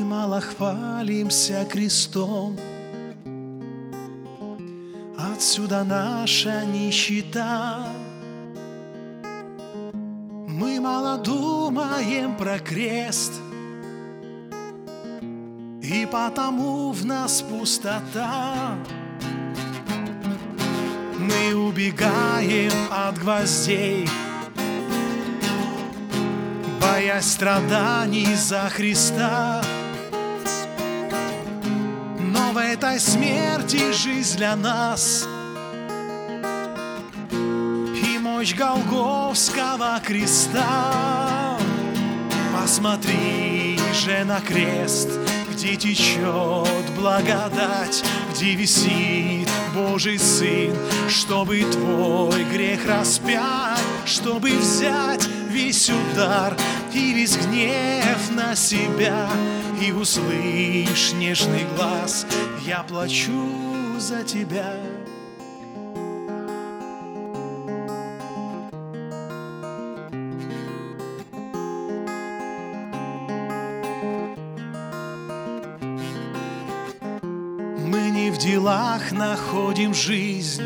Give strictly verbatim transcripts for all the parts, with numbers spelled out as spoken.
мало хвалимся крестом, отсюда наша нищета. Мы мало думаем про крест, и потому в нас пустота. Мы убегаем от гвоздей, боясь страданий за Христа. Но в этой смерти жизнь для нас и мощь Голгофского креста. Посмотри же на крест, где течет благодать, где висит Божий Сын, чтобы твой грех распять, чтобы взять весь удар и весь гнев на себя. И услышь нежный глаз: я плачу за тебя. Мы не в делах находим жизнь,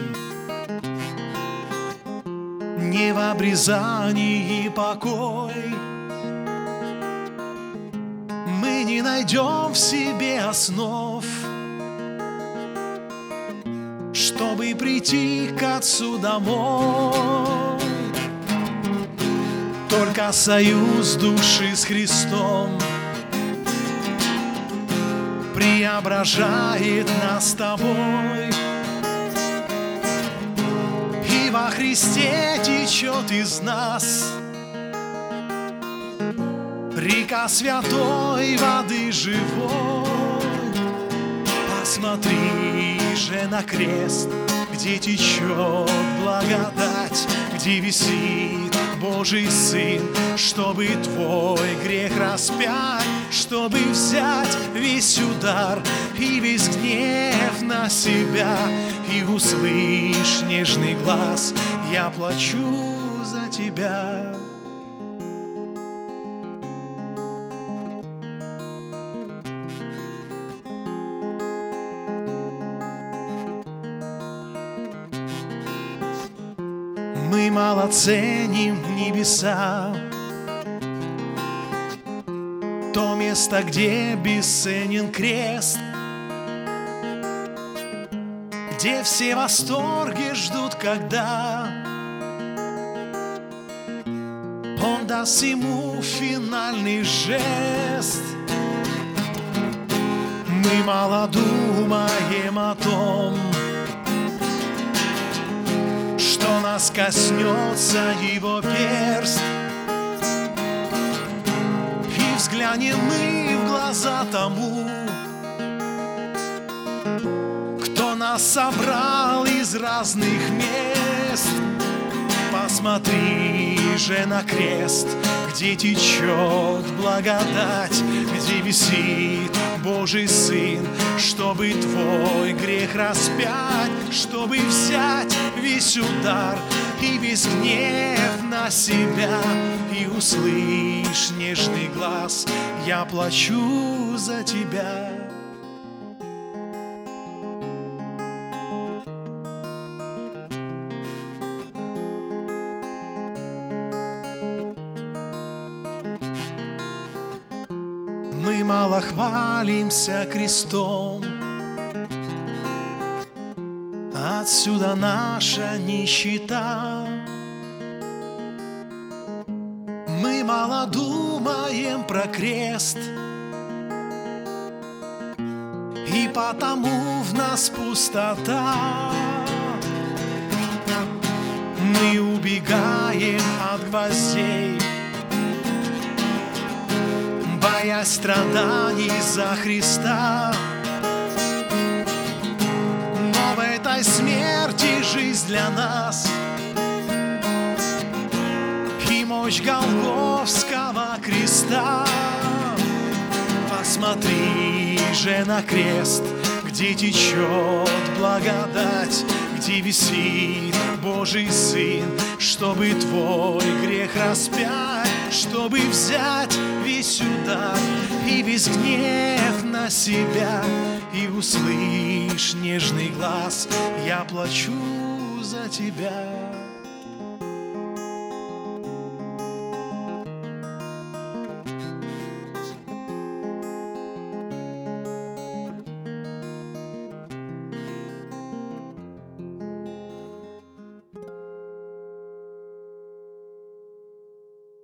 не в обрезании покой. Мы не найдем в себе основ, чтобы прийти к Отцу домой. Только союз души с Христом преображает нас с тобой. И во Христе течет из нас река святой воды живой. Посмотри же на крест, где течет благодать, где висит Божий Сын, чтобы твой грех распять, чтобы взять весь удар и весь гнев на себя. И услышь нежный глаз: я плачу за тебя. Мы мало ценим небеса, то место, где бесценен крест, где все восторги ждут, когда Он даст ему финальный жест. Мы мало думаем о том, что нас коснется Его перст, и взглянем мы в глаза тому, кто нас собрал из разных мест. Посмотри же на крест, где течет благодать, где висит Божий Сын, чтобы твой грех распять, чтобы взять весь удар и весь гнев на себя. И услышь нежный глаз: я плачу за тебя. Мы мало хвалимся крестом, отсюда наша нищета. Мы мало думаем про крест, и потому в нас пустота. Мы убегаем от гвоздей, боясь страданий за Христа. Но в этой смерти жизнь для нас и мощь Голгофского креста. Посмотри же на крест, где течет благодать, где висит Божий Сын, чтобы твой грех распять, чтобы взять весь удар и весь гнев на себя. И услышь нежный глаз: я плачу за тебя.